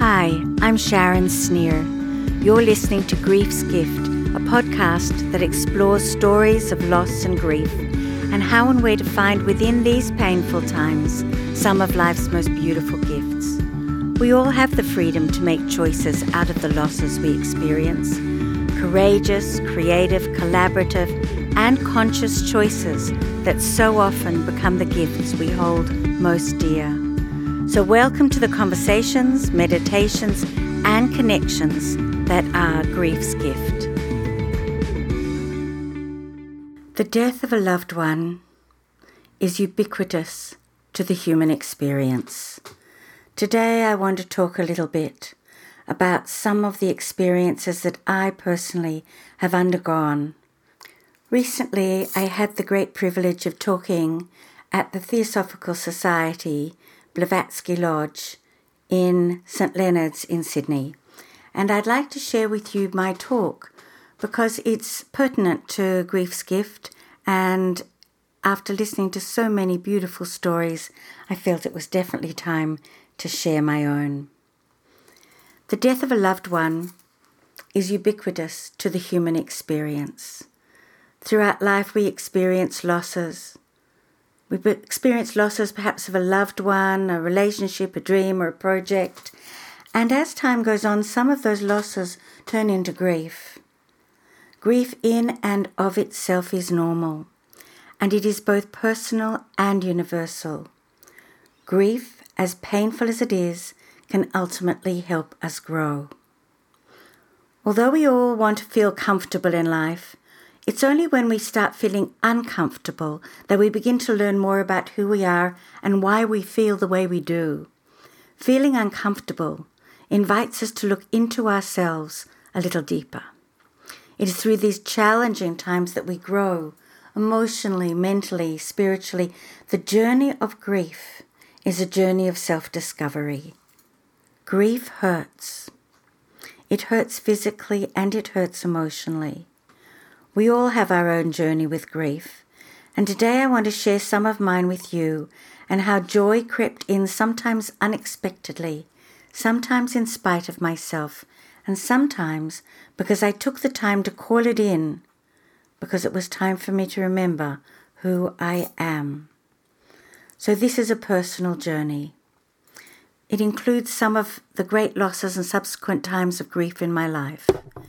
Hi, I'm Sharon Sneer. You're listening to Grief's Gift, a podcast that explores stories of loss and grief and how and where to find within these painful times some of life's most beautiful gifts. We all have the freedom to make choices out of the losses we experience. Courageous, creative, collaborative, and conscious choices that so often become the gifts we hold most dear. So welcome to the conversations, meditations, and connections that are Grief's Gift. The death of a loved one is ubiquitous to the human experience. Today I want to talk a little bit about some of the experiences that I personally have undergone. Recently I had the great privilege of talking at the Theosophical Society Blavatsky Lodge in St Leonard's in Sydney. And I'd like to share with you my talk because it's pertinent to Grief's Gift, and after listening to so many beautiful stories, I felt it was definitely time to share my own. The death of a loved one is ubiquitous to the human experience. Throughout life we experience losses. We've experienced losses perhaps of a loved one, a relationship, a dream, or a project. And as time goes on, some of those losses turn into grief. Grief in and of itself is normal, and it is both personal and universal. Grief, as painful as it is, can ultimately help us grow. Although we all want to feel comfortable in life, it's only when we start feeling uncomfortable that we begin to learn more about who we are and why we feel the way we do. Feeling uncomfortable invites us to look into ourselves a little deeper. It is through these challenging times that we grow, emotionally, mentally, spiritually. The journey of grief is a journey of self-discovery. Grief hurts. It hurts physically and it hurts emotionally. We all have our own journey with grief, and today I want to share some of mine with you and how joy crept in sometimes unexpectedly, sometimes in spite of myself, and sometimes because I took the time to call it in, because it was time for me to remember who I am. So this is a personal journey. It includes some of the great losses and subsequent times of grief in my life.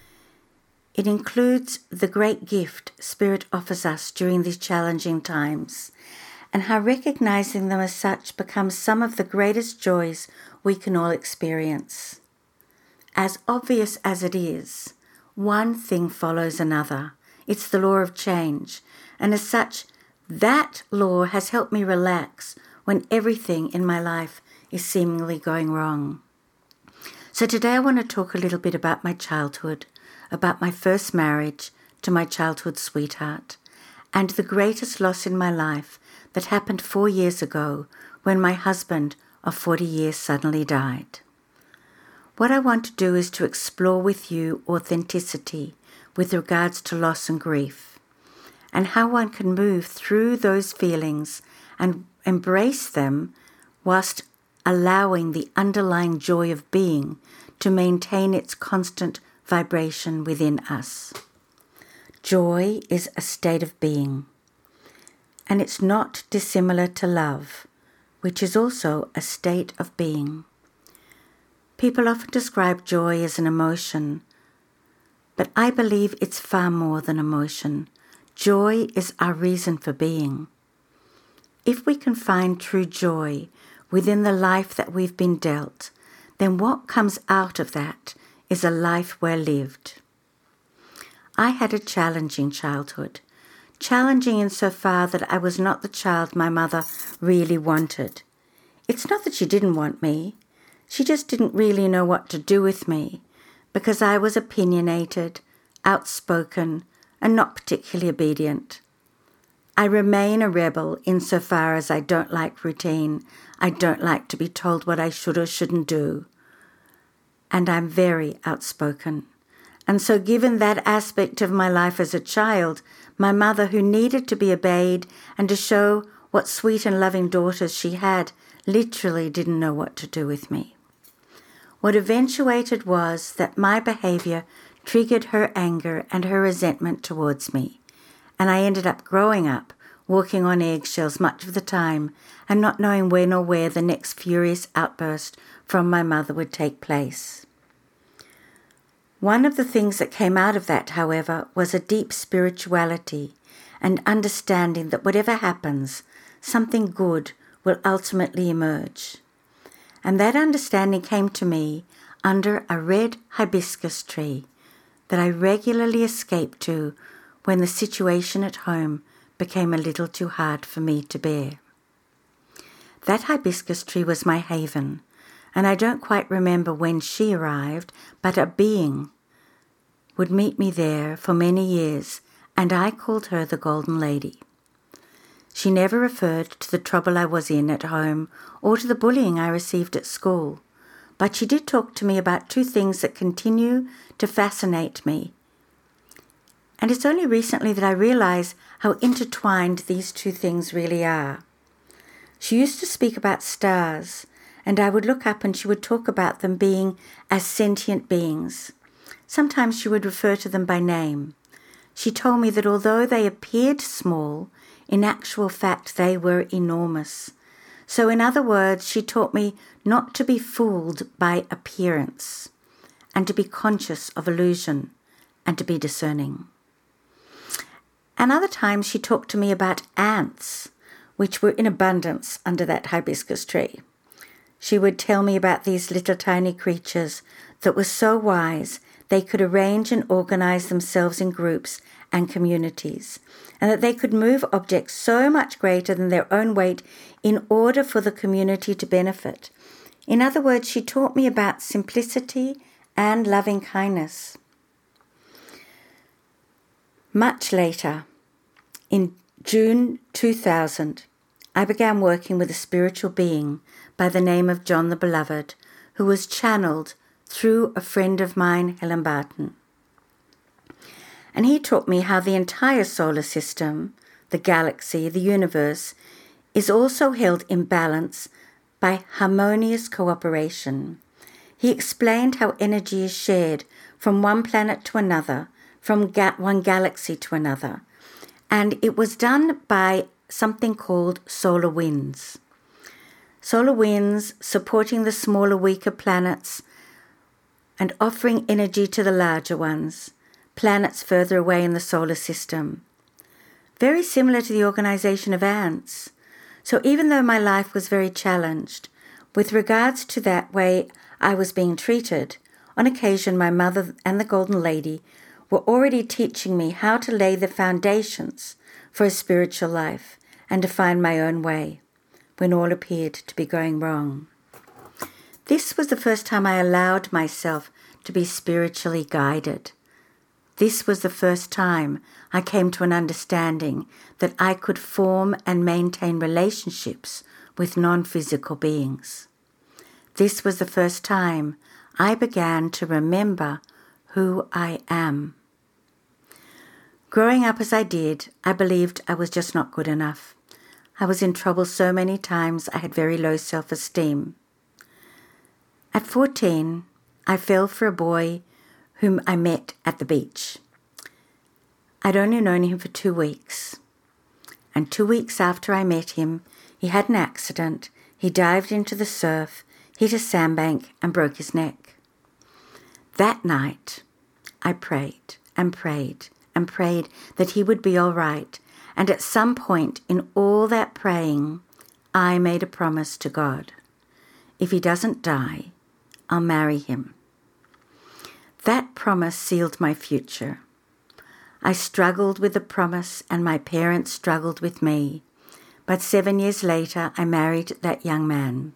It includes the great gift Spirit offers us during these challenging times, and how recognizing them as such becomes some of the greatest joys we can all experience. As obvious as it is, one thing follows another. It's the law of change, and as such, that law has helped me relax when everything in my life is seemingly going wrong. So today I want to talk a little bit about my childhood, about my first marriage to my childhood sweetheart, and the greatest loss in my life that happened 4 years ago when my husband of 40 years suddenly died. What I want to do is to explore with you authenticity with regards to loss and grief, and how one can move through those feelings and embrace them whilst allowing the underlying joy of being to maintain its constant vibration within us. Joy is a state of being, and it's not dissimilar to love, which is also a state of being. People often describe joy as an emotion, but I believe it's far more than emotion. Joy is our reason for being. If we can find true joy within the life that we've been dealt, then what comes out of that is a life well lived. I had a challenging childhood, challenging insofar that I was not the child my mother really wanted. It's not that she didn't want me, she just didn't really know what to do with me, because I was opinionated, outspoken, and not particularly obedient. I remain a rebel insofar as I don't like routine. I don't like to be told what I should or shouldn't do. And I'm very outspoken. And so given that aspect of my life as a child, my mother, who needed to be obeyed and to show what sweet and loving daughters she had, literally didn't know what to do with me. What eventuated was that my behavior triggered her anger and her resentment towards me, and I ended up growing up, walking on eggshells much of the time and not knowing when or where the next furious outburst from my mother would take place. One of the things that came out of that, however, was a deep spirituality and understanding that whatever happens, something good will ultimately emerge. And that understanding came to me under a red hibiscus tree that I regularly escaped to when the situation at home became a little too hard for me to bear. That hibiscus tree was my haven, and I don't quite remember when she arrived, but a being would meet me there for many years, and I called her the Golden Lady. She never referred to the trouble I was in at home or to the bullying I received at school, but she did talk to me about two things that continue to fascinate me. And it's only recently that I realize how intertwined these two things really are. She used to speak about stars, and I would look up and she would talk about them being as sentient beings. Sometimes she would refer to them by name. She told me that although they appeared small, in actual fact they were enormous. So in other words, she taught me not to be fooled by appearance, and to be conscious of illusion, and to be discerning. And other times she talked to me about ants, which were in abundance under that hibiscus tree. She would tell me about these little tiny creatures that were so wise they could arrange and organize themselves in groups and communities, and that they could move objects so much greater than their own weight in order for the community to benefit. In other words, she taught me about simplicity and loving kindness. Much later, in June 2000, I began working with a spiritual being by the name of John the Beloved, who was channeled through a friend of mine, Helen Barton. And he taught me how the entire solar system, the galaxy, the universe, is also held in balance by harmonious cooperation. He explained how energy is shared from one planet to another, from one galaxy to another, and it was done by something called solar winds. Solar winds supporting the smaller, weaker planets and offering energy to the larger ones, planets further away in the solar system. Very similar to the organization of ants. So even though my life was very challenged, with regards to that way I was being treated, on occasion my mother and the Golden Lady were already teaching me how to lay the foundations for a spiritual life and to find my own way when all appeared to be going wrong. This was the first time I allowed myself to be spiritually guided. This was the first time I came to an understanding that I could form and maintain relationships with non-physical beings. This was the first time I began to remember who I am. Growing up as I did, I believed I was just not good enough. I was in trouble so many times I had very low self-esteem. At 14, I fell for a boy whom I met at the beach. I'd only known him for 2 weeks. And 2 weeks after I met him, he had an accident. He dived into the surf, hit a sandbank, and broke his neck. That night, I prayed and prayed and prayed that he would be all right. And at some point in all that praying, I made a promise to God. If he doesn't die, I'll marry him. That promise sealed my future. I struggled with the promise, and my parents struggled with me. But 7 years later, I married that young man.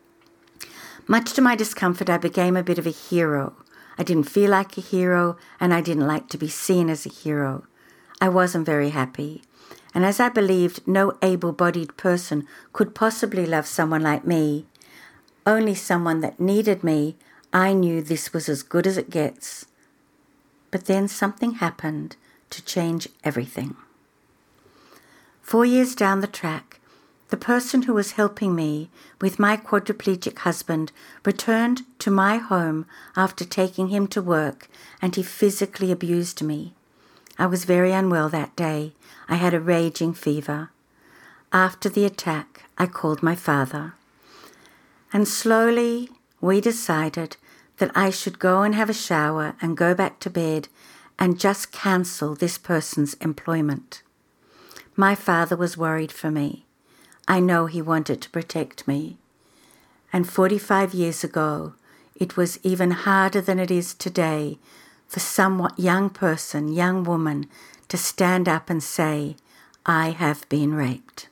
Much to my discomfort, I became a bit of a hero. I didn't feel like a hero, and I didn't like to be seen as a hero. I wasn't very happy. And as I believed no able-bodied person could possibly love someone like me, only someone that needed me, I knew this was as good as it gets. But then something happened to change everything. 4 years down the track, The person who was helping me with my quadriplegic husband returned to my home after taking him to work, and he physically abused me. I was very unwell that day. I had a raging fever. After the attack, I called my father. And slowly we decided that I should go and have a shower and go back to bed and just cancel this person's employment. My father was worried for me. I know he wanted to protect me. And 45 years ago, it was even harder than it is today for some young person, young woman, to stand up and say, I have been raped.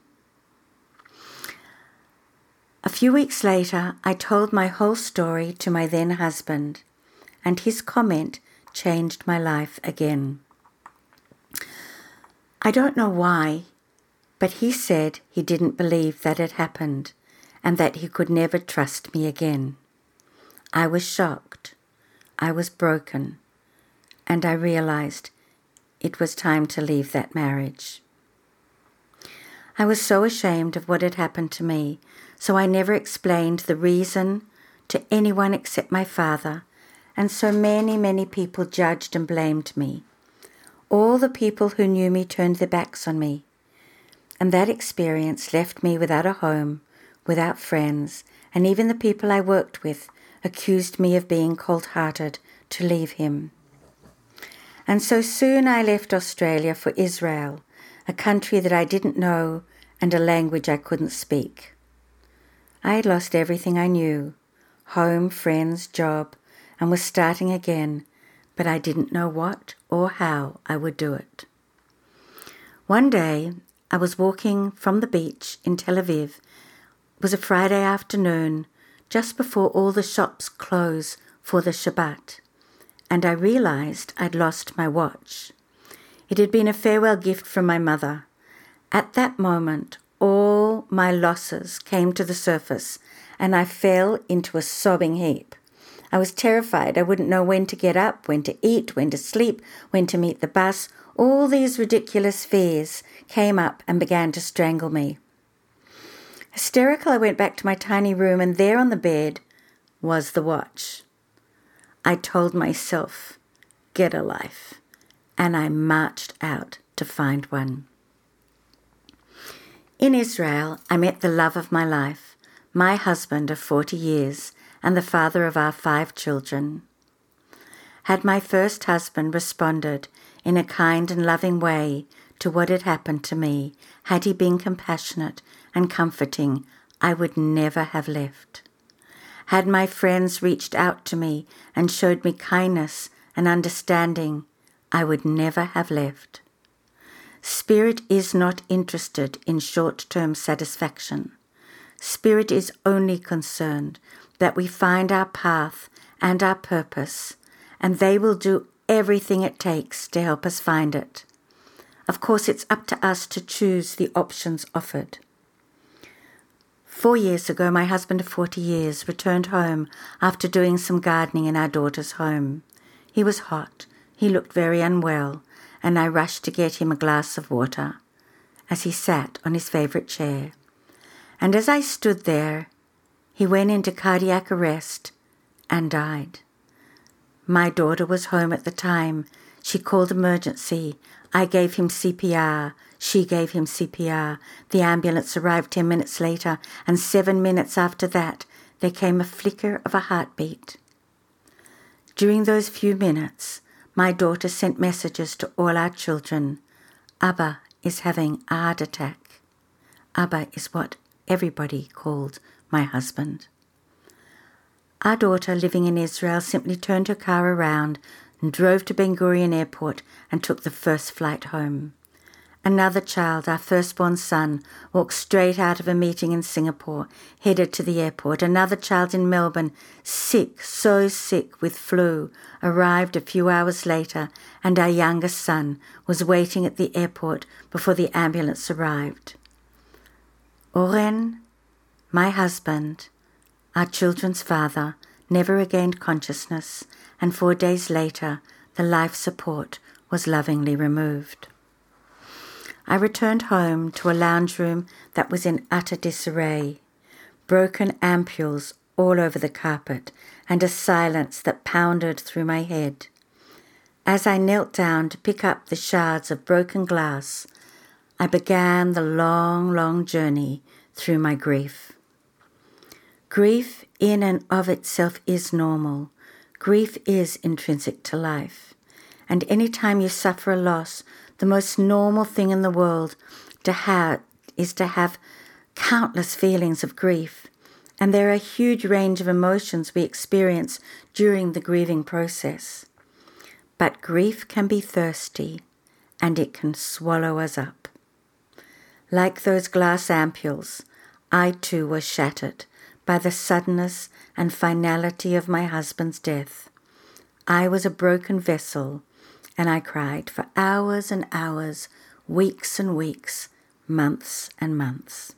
A few weeks later, I told my whole story to my then husband, and his comment changed my life again. I don't know why, but he said he didn't believe that it happened and that he could never trust me again. I was shocked. I was broken, and I realized it was time to leave that marriage. I was so ashamed of what had happened to me, so I never explained the reason to anyone except my father, and so many people judged and blamed me. All the people who knew me turned their backs on me, and that experience left me without a home, without friends, and even the people I worked with accused me of being cold-hearted to leave him. And so soon I left Australia for Israel, a country that I didn't know and a language I couldn't speak. I had lost everything I knew, home, friends, job, and was starting again, but I didn't know what or how I would do it. One day, I was walking from the beach in Tel Aviv. It was a Friday afternoon, just before all the shops close for the Shabbat, and I realized I'd lost my watch. It had been a farewell gift from my mother. At that moment, all my losses came to the surface, and I fell into a sobbing heap. I was terrified. I wouldn't know when to get up, when to eat, when to sleep, when to meet the bus. All these ridiculous fears came up and began to strangle me. Hysterical, I went back to my tiny room, and there on the bed was the watch. I told myself, get a life, and I marched out to find one. In Israel, I met the love of my life, my husband of 40 years, and the father of our 5 children. Had my first husband responded in a kind and loving way to what had happened to me, had he been compassionate and comforting, I would never have left. Had my friends reached out to me and showed me kindness and understanding, I would never have left. Spirit is not interested in short-term satisfaction. Spirit is only concerned that we find our path and our purpose, and they will do everything it takes to help us find it. Of course, it's up to us to choose the options offered. 4 years ago, my husband of 40 years returned home after doing some gardening in our daughter's home. He was hot, he looked very unwell, and I rushed to get him a glass of water as he sat on his favourite chair. And as I stood there, he went into cardiac arrest and died. My daughter was home at the time. She called emergency. I gave him CPR. She gave him CPR. The ambulance arrived 10 minutes later, and 7 minutes after that, there came a flicker of a heartbeat. During those few minutes, my daughter sent messages to all our children. Abba is having a heart attack. Abba is what everybody called my husband. Our daughter, living in Israel, simply turned her car around and drove to Ben Gurion Airport and took the first flight home. Another child, our firstborn son, walked straight out of a meeting in Singapore, headed to the airport. Another child in Melbourne, sick, so sick with flu, arrived a few hours later, and our youngest son was waiting at the airport before the ambulance arrived. Oren, my husband, our children's father, never regained consciousness, and 4 days later, the life support was lovingly removed. I returned home to a lounge room that was in utter disarray, broken ampules all over the carpet, and a silence that pounded through my head. As I knelt down to pick up the shards of broken glass, I began the long, long journey through my grief. Grief in and of itself is normal. Grief is intrinsic to life. And any time you suffer a loss, the most normal thing in the world is to have countless feelings of grief. And there are a huge range of emotions we experience during the grieving process. But grief can be thirsty, and it can swallow us up. Like those glass ampules, I too was shattered by the suddenness and finality of my husband's death. I was a broken vessel, and I cried for hours and hours, weeks and weeks, months and months.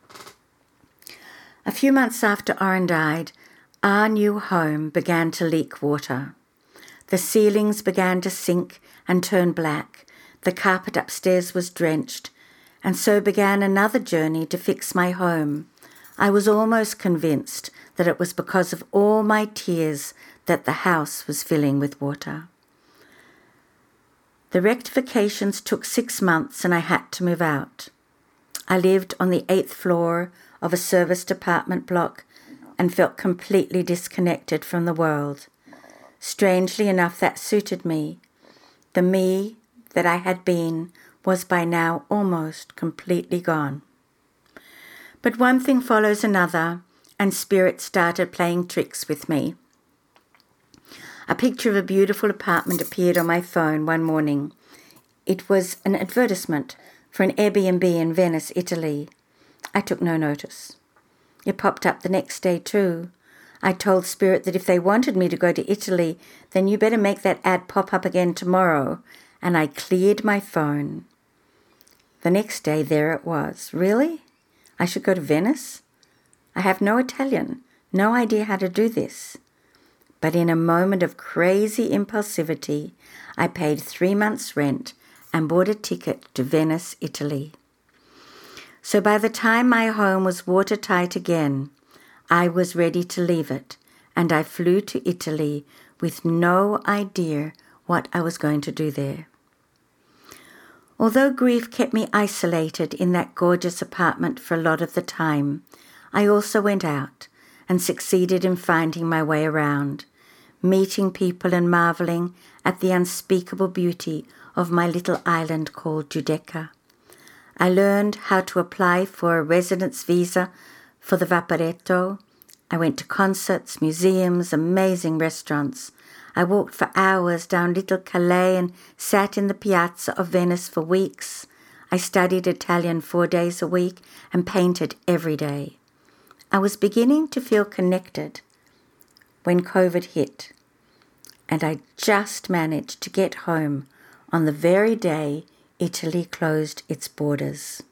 A few months after Oren died, our new home began to leak water. The ceilings began to sink and turn black. The carpet upstairs was drenched, and so began another journey to fix my home. I was almost convinced that it was because of all my tears that the house was filling with water. The rectifications took 6 months and I had to move out. I lived on the 8th floor of a serviced apartment block and felt completely disconnected from the world. Strangely enough, that suited me. The me that I had been was by now almost completely gone. But one thing follows another, and spirit started playing tricks with me. A picture of a beautiful apartment appeared on my phone one morning. It was an advertisement for an Airbnb in Venice, Italy. I took no notice. It popped up the next day too. I told Spirit that if they wanted me to go to Italy, then you better make that ad pop up again tomorrow, and I cleared my phone. The next day there it was. Really? I should go to Venice? I have no Italian, no idea how to do this. But in a moment of crazy impulsivity, I paid 3 months' rent and bought a ticket to Venice, Italy. So by the time my home was watertight again, I was ready to leave it, and I flew to Italy with no idea what I was going to do there. Although grief kept me isolated in that gorgeous apartment for a lot of the time, I also went out and succeeded in finding my way around, meeting people and marveling at the unspeakable beauty of my little island called Giudecca. I learned how to apply for a residence visa for the Vaporetto. I went to concerts, museums, amazing restaurants. I walked for hours down Little Calais and sat in the piazza of Venice for weeks. I studied Italian 4 days a week and painted every day. I was beginning to feel connected when COVID hit, and I just managed to get home on the very day Italy closed its borders.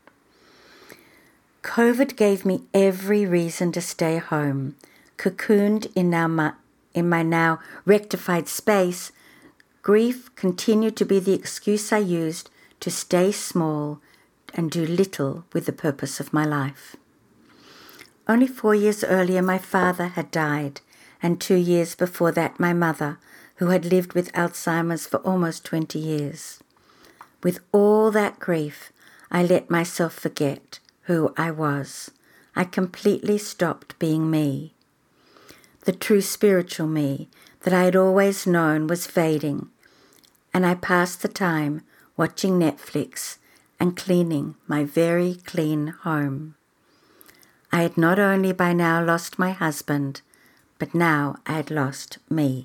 COVID gave me every reason to stay home, cocooned in my now rectified space. Grief continued to be the excuse I used to stay small and do little with the purpose of my life. Only 4 years earlier, my father had died, and 2 years before that, my mother, who had lived with Alzheimer's for almost 20 years. With all that grief, I let myself forget who I was. I completely stopped being me. The true spiritual me that I had always known was fading, and I passed the time watching Netflix and cleaning my very clean home. I had not only by now lost my husband, but now I had lost me.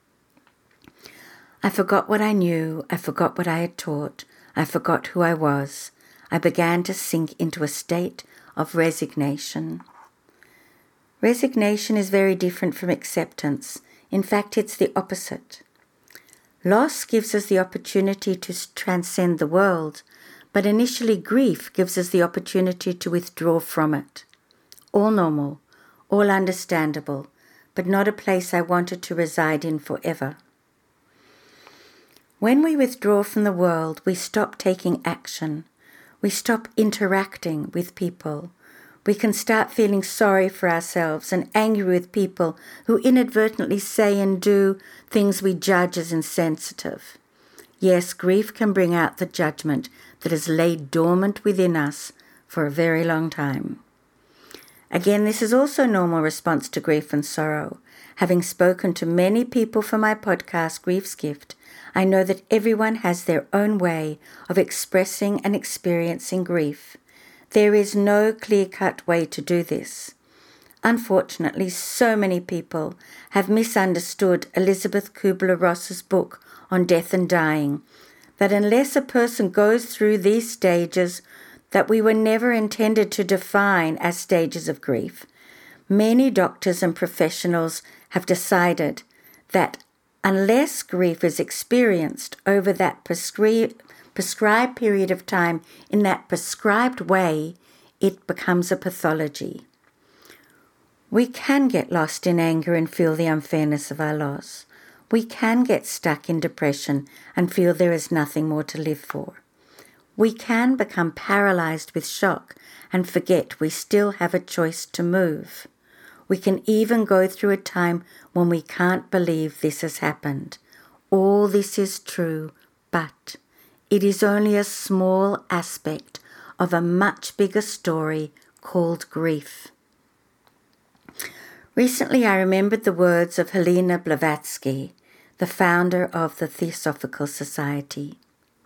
I forgot what I knew, I forgot what I had taught, I forgot who I was. I began to sink into a state of resignation. Resignation is very different from acceptance. In fact, it's the opposite. Loss gives us the opportunity to transcend the world, but initially grief gives us the opportunity to withdraw from it. All normal, all understandable, but not a place I wanted to reside in forever. When we withdraw from the world, we stop taking action. We stop interacting with people. We can start feeling sorry for ourselves and angry with people who inadvertently say and do things we judge as insensitive. Yes, grief can bring out the judgment that has laid dormant within us for a very long time. Again, this is also a normal response to grief and sorrow. Having spoken to many people for my podcast, Grief's Gift, I know that everyone has their own way of expressing and experiencing grief. There is no clear-cut way to do this. Unfortunately, so many people have misunderstood Elizabeth Kubler-Ross's book on death and dying, that unless a person goes through these stages that we were never intended to define as stages of grief, many doctors and professionals have decided that unless grief is experienced over that prescribed period of time in that prescribed way, it becomes a pathology. We can get lost in anger and feel the unfairness of our loss. We can get stuck in depression and feel there is nothing more to live for. We can become paralyzed with shock and forget we still have a choice to move. We can even go through a time when we can't believe this has happened. All this is true, but it is only a small aspect of a much bigger story called grief. Recently, I remembered the words of Helena Blavatsky, the founder of the Theosophical Society.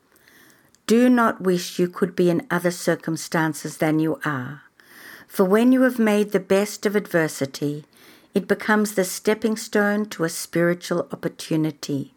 Do not wish you could be in other circumstances than you are, for when you have made the best of adversity, it becomes the stepping stone to a spiritual opportunity.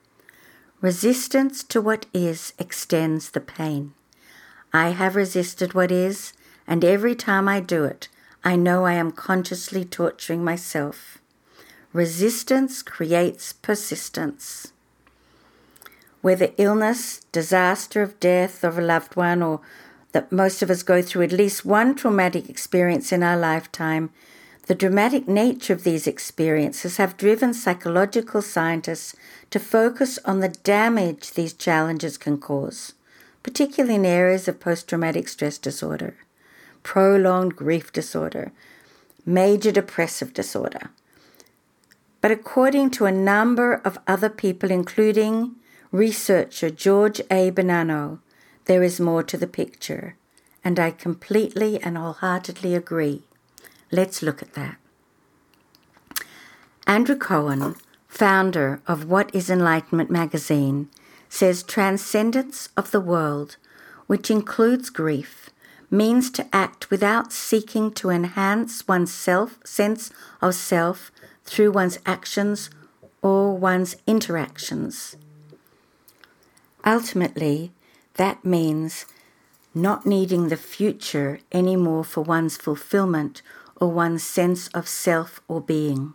Resistance to what is extends the pain. I have resisted what is, and every time I do it, I know I am consciously torturing myself. Resistance creates persistence. Whether illness, disaster of death of a loved one, or that most of us go through at least one traumatic experience in our lifetime, the dramatic nature of these experiences have driven psychological scientists to focus on the damage these challenges can cause, particularly in areas of post-traumatic stress disorder, prolonged grief disorder, major depressive disorder. But according to a number of other people, including researcher George A. Bonanno, there is more to the picture, and I completely and wholeheartedly agree. Let's look at that. Andrew Cohen, founder of What is Enlightenment magazine, says transcendence of the world, which includes grief, means to act without seeking to enhance one's sense of self through one's actions or one's interactions. Ultimately, that means not needing the future anymore for one's fulfillment or one's sense of self or being.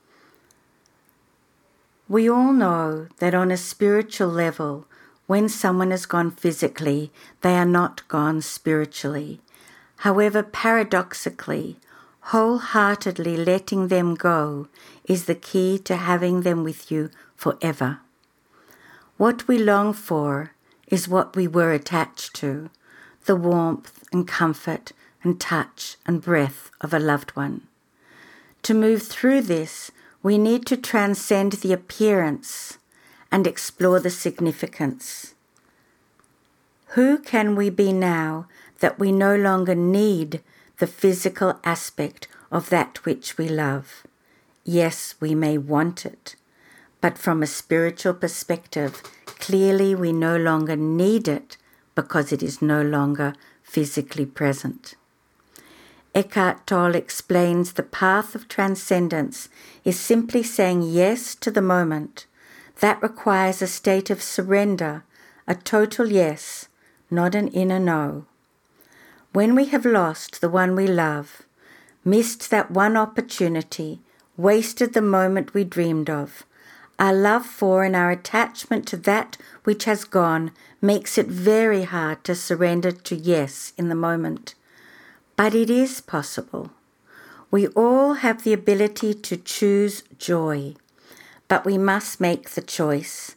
We all know that on a spiritual level, when someone has gone physically, they are not gone spiritually. However, paradoxically, wholeheartedly letting them go is the key to having them with you forever. What we long for is what we were attached to, the warmth and comfort and touch and breath of a loved one. To move through this, we need to transcend the appearance and explore the significance. Who can we be now that we no longer need the physical aspect of that which we love? Yes, we may want it, but from a spiritual perspective, clearly we no longer need it because it is no longer physically present. Eckhart Tolle explains the path of transcendence is simply saying yes to the moment. That requires a state of surrender, a total yes, not an inner no. When we have lost the one we love, missed that one opportunity, wasted the moment we dreamed of, our love for and our attachment to that which has gone makes it very hard to surrender to yes in the moment. But it is possible. We all have the ability to choose joy, but we must make the choice.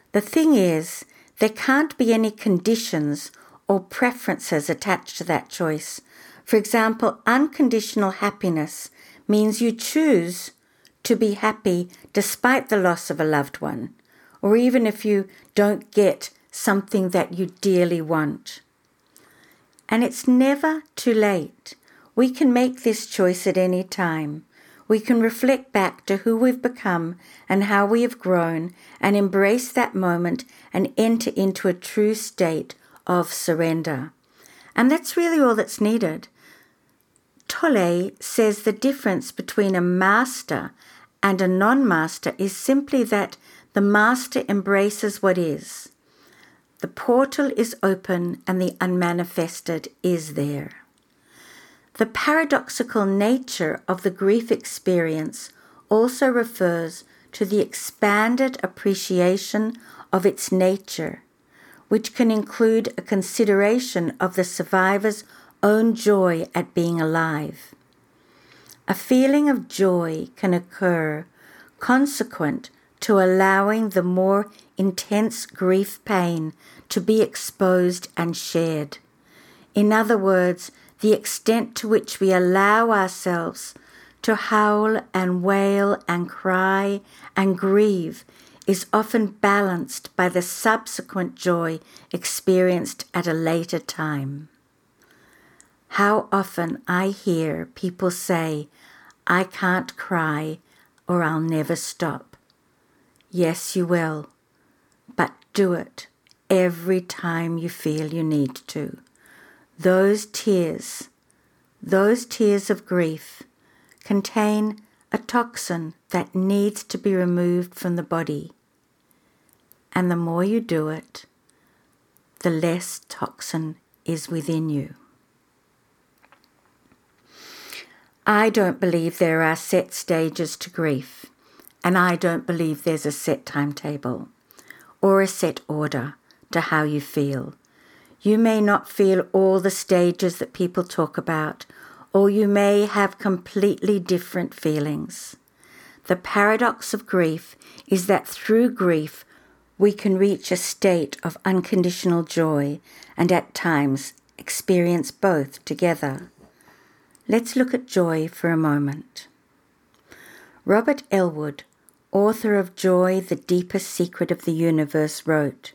The thing is, there can't be any conditions or preferences attached to that choice. For example, unconditional happiness means you choose to be happy despite the loss of a loved one, or even if you don't get something that you dearly want. And it's never too late. We can make this choice at any time. We can reflect back to who we've become and how we have grown and embrace that moment and enter into a true state of surrender. And that's really all that's needed. Tolle says the difference between a master and a non-master is simply that the master embraces what is. The portal is open and the unmanifested is there. The paradoxical nature of the grief experience also refers to the expanded appreciation of its nature, which can include a consideration of the survivor's own joy at being alive. A feeling of joy can occur consequent to allowing the more intense grief pain to be exposed and shared. In other words, the extent to which we allow ourselves to howl and wail and cry and grieve is often balanced by the subsequent joy experienced at a later time. How often I hear people say, "I can't cry or I'll never stop." Yes, you will, but do it every time you feel you need to. Those tears of grief contain a toxin that needs to be removed from the body. And the more you do it, the less toxin is within you. I don't believe there are set stages to grief, and I don't believe there's a set timetable or a set order to how you feel. You may not feel all the stages that people talk about, or you may have completely different feelings. The paradox of grief is that through grief, we can reach a state of unconditional joy and at times experience both together. Let's look at joy for a moment. Robert Elwood, author of Joy, the Deepest Secret of the Universe, wrote,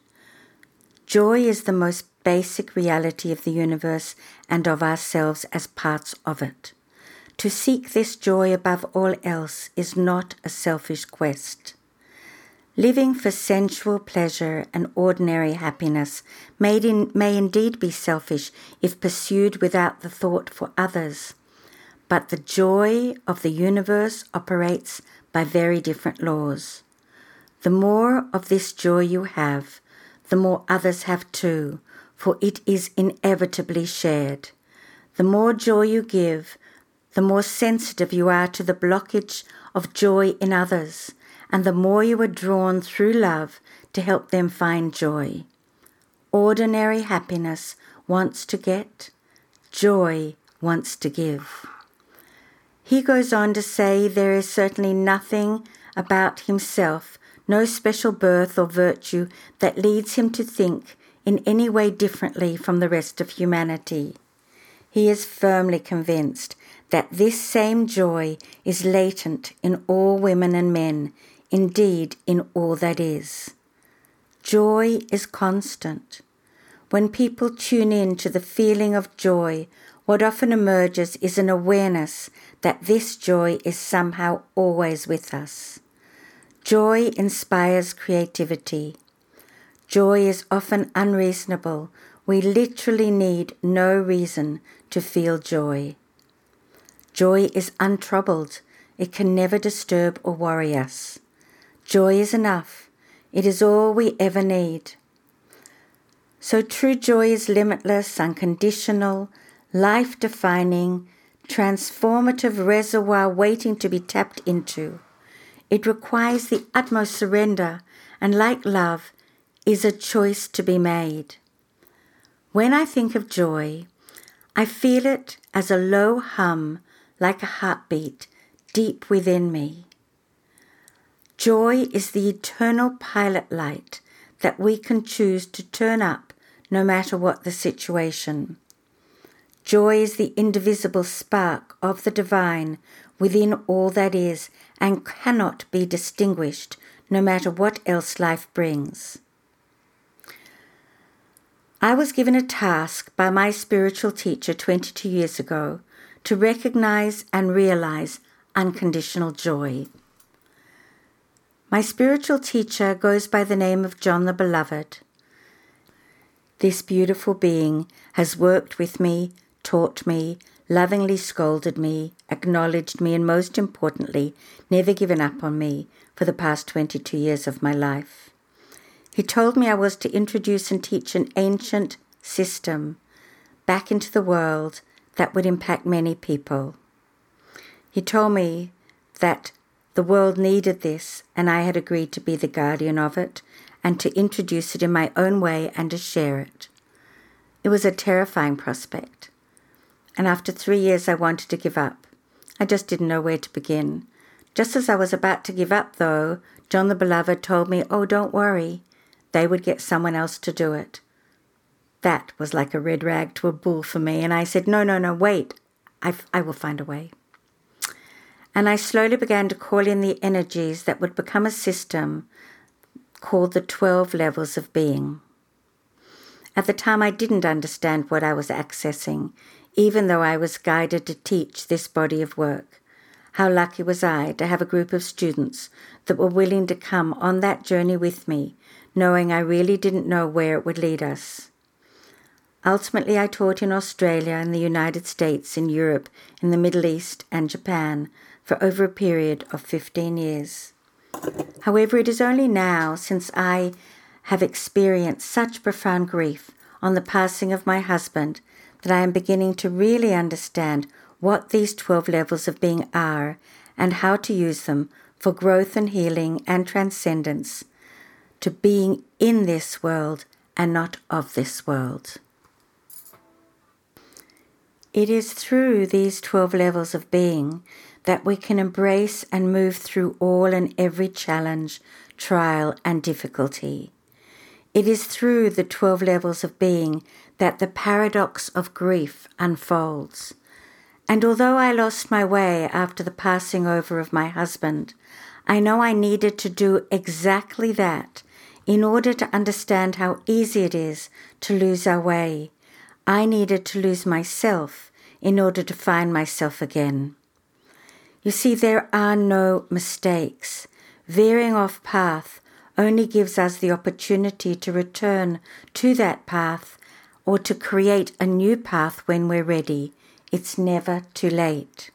"Joy is the most basic reality of the universe and of ourselves as parts of it. To seek this joy above all else is not a selfish quest. Living for sensual pleasure and ordinary happiness may indeed be selfish if pursued without the thought for others, but the joy of the universe operates by very different laws. The more of this joy you have, the more others have too, for it is inevitably shared. The more joy you give, the more sensitive you are to the blockage of joy in others, and the more you are drawn through love to help them find joy. Ordinary happiness wants to get, joy wants to give." He goes on to say there is certainly nothing about himself, no special birth or virtue that leads him to think in any way differently from the rest of humanity. He is firmly convinced that this same joy is latent in all women and men, indeed in all that is. Joy is constant. When people tune in to the feeling of joy, what often emerges is an awareness that this joy is somehow always with us. Joy inspires creativity. Joy is often unreasonable. We literally need no reason to feel joy. Joy is untroubled. It can never disturb or worry us. Joy is enough. It is all we ever need. So true joy is limitless, unconditional, life-defining, transformative reservoir waiting to be tapped into. It requires the utmost surrender, and like love, is a choice to be made. When I think of joy, I feel it as a low hum, like a heartbeat, deep within me. Joy is the eternal pilot light that we can choose to turn up no matter what the situation. Joy is the indivisible spark of the divine within all that is and cannot be distinguished no matter what else life brings. I was given a task by my spiritual teacher 22 years ago to recognize and realize unconditional joy. My spiritual teacher goes by the name of John the Beloved. This beautiful being has worked with me, taught me, lovingly scolded me, acknowledged me, and most importantly, never given up on me for the past 22 years of my life. He told me I was to introduce and teach an ancient system back into the world that would impact many people. He told me that the world needed this, and I had agreed to be the guardian of it and to introduce it in my own way and to share it. It was a terrifying prospect. And after 3 years, I wanted to give up. I just didn't know where to begin. Just as I was about to give up, though, John the Beloved told me, "Oh, don't worry. They would get someone else to do it." That was like a red rag to a bull for me. And I said, no, wait. I will find a way. And I slowly began to call in the energies that would become a system called the 12 levels of being. At the time, I didn't understand what I was accessing, even though I was guided to teach this body of work. How lucky was I to have a group of students that were willing to come on that journey with me, knowing I really didn't know where it would lead us. Ultimately, I taught in Australia, in the United States, in Europe, in the Middle East, and Japan for over a period of 15 years. However, it is only now, since I have experienced such profound grief on the passing of my husband, that I am beginning to really understand what these 12 levels of being are and how to use them for growth and healing and transcendence, to being in this world and not of this world. It is through these 12 levels of being that we can embrace and move through all and every challenge, trial, and difficulty. It is through the 12 levels of being that the paradox of grief unfolds. And although I lost my way after the passing over of my husband, I know I needed to do exactly that in order to understand how easy it is to lose our way. I needed to lose myself in order to find myself again. You see, there are no mistakes. Veering off path only gives us the opportunity to return to that path or to create a new path when we're ready. It's never too late.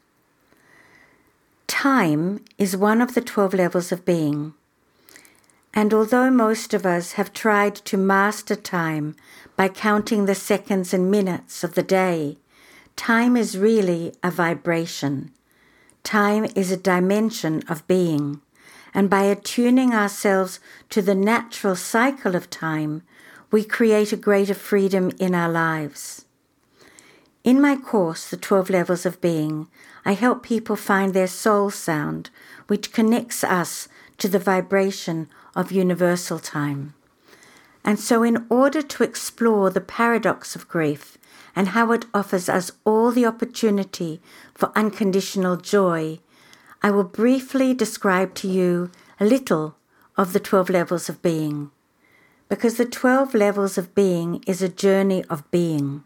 Time is one of the 12 levels of being. And although most of us have tried to master time by counting the seconds and minutes of the day, time is really a vibration. Time is a dimension of being. And by attuning ourselves to the natural cycle of time, we create a greater freedom in our lives. In my course, The 12 Levels of Being, I help people find their soul sound, which connects us to the vibration of universal time. And so in order to explore the paradox of grief and how it offers us all the opportunity for unconditional joy, I will briefly describe to you a little of the 12 levels of being. Because the 12 levels of being is a journey of being.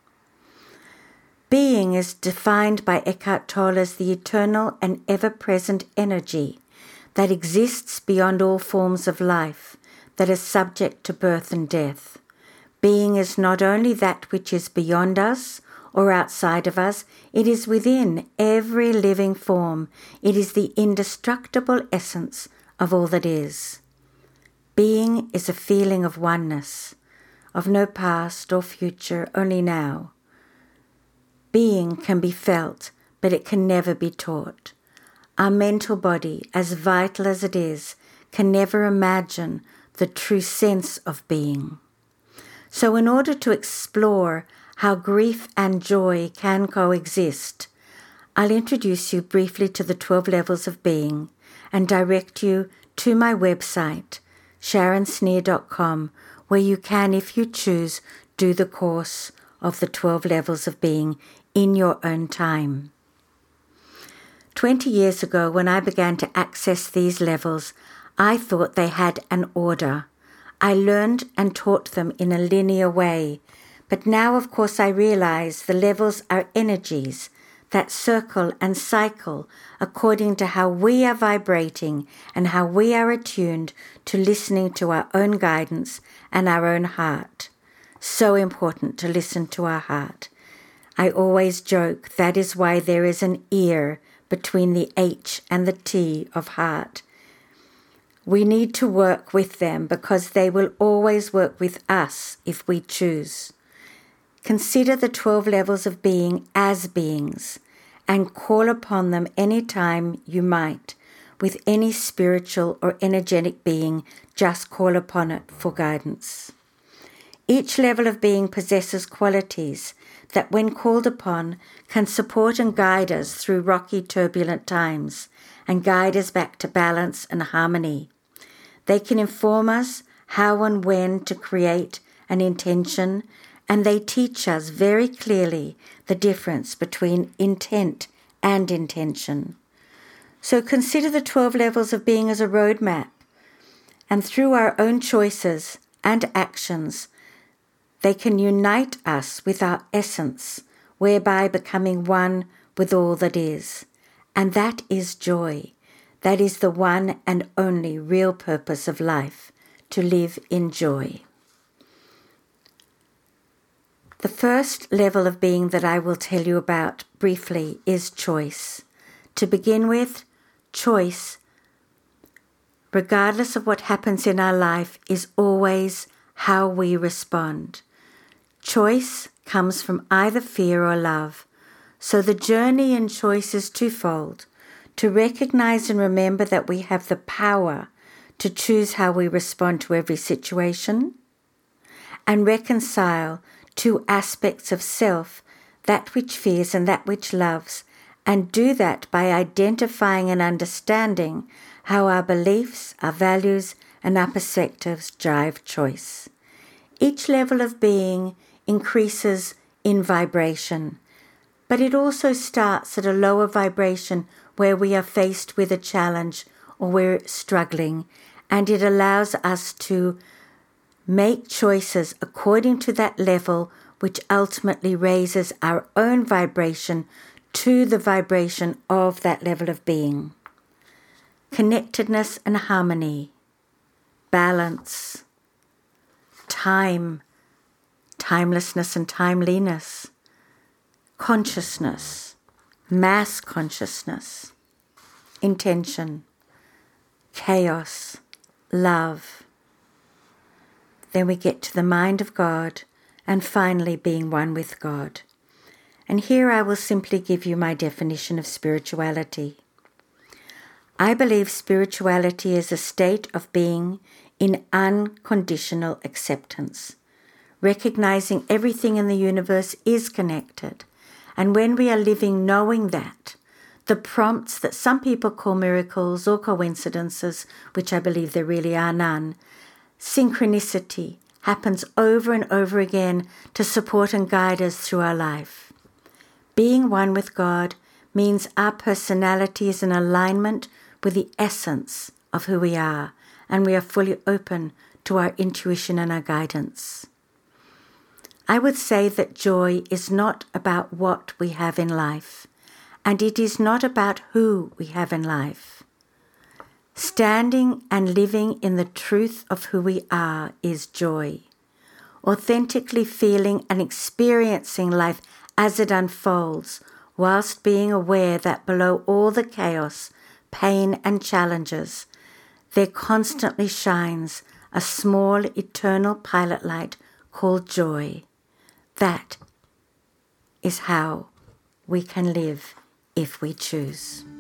Being is defined by Eckhart Tolle as the eternal and ever-present energy that exists beyond all forms of life, that is subject to birth and death. Being is not only that which is beyond us or outside of us, it is within every living form. It is the indestructible essence of all that is. Being is a feeling of oneness, of no past or future, only now. Being can be felt, but it can never be taught. Our mental body, as vital as it is, can never imagine the true sense of being. So in order to explore how grief and joy can coexist, I'll introduce you briefly to the 12 levels of being and direct you to my website, sharonsneer.com, where you can, if you choose, do the course of the 12 levels of being in your own time. 20 years ago, when I began to access these levels, I thought they had an order. I learned and taught them in a linear way. But now, of course, I realize the levels are energies that circle and cycle according to how we are vibrating and how we are attuned to listening to our own guidance and our own heart. So important to listen to our heart. I always joke that is why there is an ear between the H and the T of heart. We need to work with them because they will always work with us if we choose. Consider the 12 levels of being as beings and call upon them any time you might. With any spiritual or energetic being, just call upon it for guidance. Each level of being possesses qualities that, when called upon, can support and guide us through rocky, turbulent times and guide us back to balance and harmony. They can inform us how and when to create an intention, and they teach us very clearly the difference between intent and intention. So consider the 12 levels of being as a roadmap, and through our own choices and actions, they can unite us with our essence, whereby becoming one with all that is. And that is joy. That is the one and only real purpose of life, to live in joy. The first level of being that I will tell you about briefly is choice. To begin with, choice, regardless of what happens in our life, is always how we respond. Choice comes from either fear or love. So the journey in choice is twofold: to recognize and remember that we have the power to choose how we respond to every situation, and reconcile two aspects of self, that which fears and that which loves, and do that by identifying and understanding how our beliefs, our values, and our perspectives drive choice. Each level of being increases in vibration, but it also starts at a lower vibration where we are faced with a challenge or we're struggling, and it allows us to make choices according to that level, which ultimately raises our own vibration to the vibration of that level of being. Connectedness and harmony, balance, time, timelessness and timeliness, consciousness, mass consciousness, intention, chaos, love. Then we get to the mind of God, and finally being one with God. And here I will simply give you my definition of spirituality. I believe spirituality is a state of being in unconditional acceptance, recognizing everything in the universe is connected. And when we are living knowing that, the prompts that some people call miracles or coincidences, which I believe there really are none, synchronicity happens over and over again to support and guide us through our life. Being one with God means our personality is in alignment with the essence of who we are, and we are fully open to our intuition and our guidance. I would say that joy is not about what we have in life, and it is not about who we have in life. Standing and living in the truth of who we are is joy. Authentically feeling and experiencing life as it unfolds, whilst being aware that below all the chaos, pain and challenges, there constantly shines a small eternal pilot light called joy. That is how we can live if we choose.